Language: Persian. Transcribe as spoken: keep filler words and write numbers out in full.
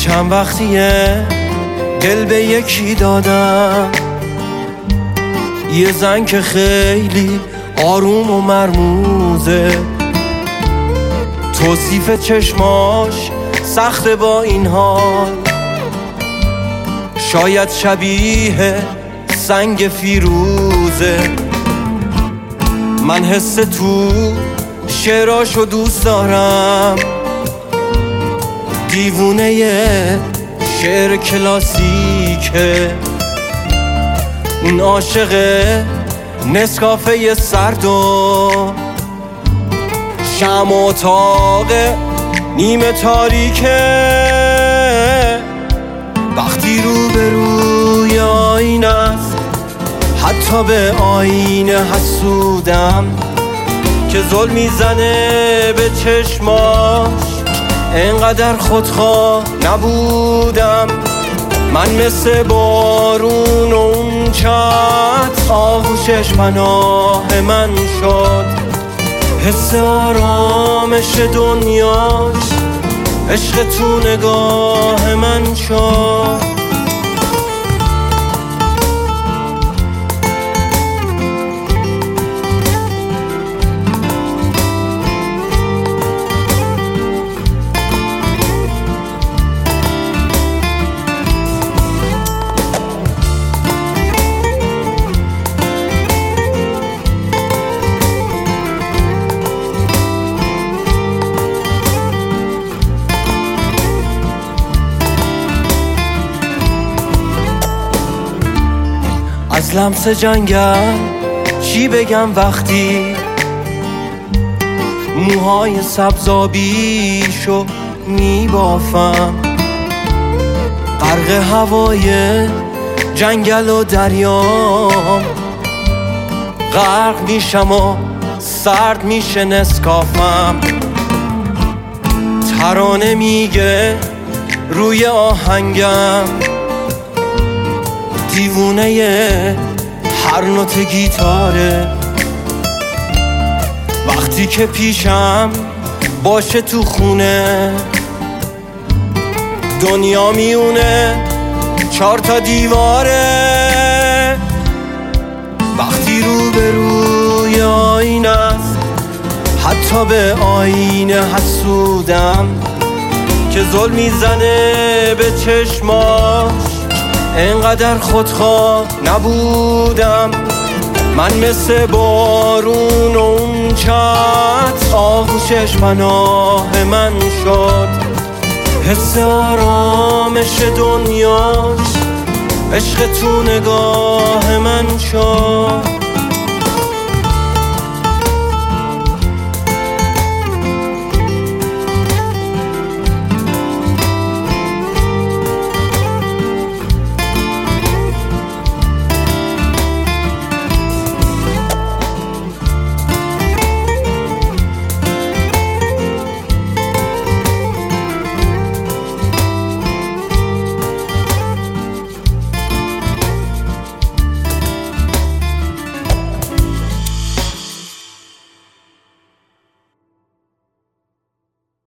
چند وقتیه دل به یکی دادم، یه زن که خیلی آروم و مرموزه، توصیف چشماش سخته با این حال، شاید شبیه سنگ فیروزه. من حس تو شعراشو دوست دارم، دیوونه یه شعر کلاسیکه، اون عاشق نسکافه سرد و شمع و اتاق نیمه تاریکه. وقتی رو به روی آینه است، حتی به آینه حسودم که ظلم میزنه به چشماش، انقدر خودخواه نبودم. من مثل بارون و اون چت آغوشش پناه من شد، حس آرامش دنیاش عشق تو نگاه من شد. از لمس جنگل چی بگم وقتی موهای سبزابیشو میبافم، غرق هوای جنگل و دریام، غرق میشم و سرد میشه نسکافم. ترانه میگه روی آهنگم، دیوونه یه هر نوت گیتاره. وقتی که پیشم باشه تو خونه، دنیا میونه چار تا دیواره. وقتی رو به روی آینه است، حتی به آینه حسودم که ظلم میزنه به چشماش، انقدر خودخواه نبودم. من مثل بارون و اون چت آغوشش پناه من شد، حس آرامش دنیاش عشق تو نگاه من شد.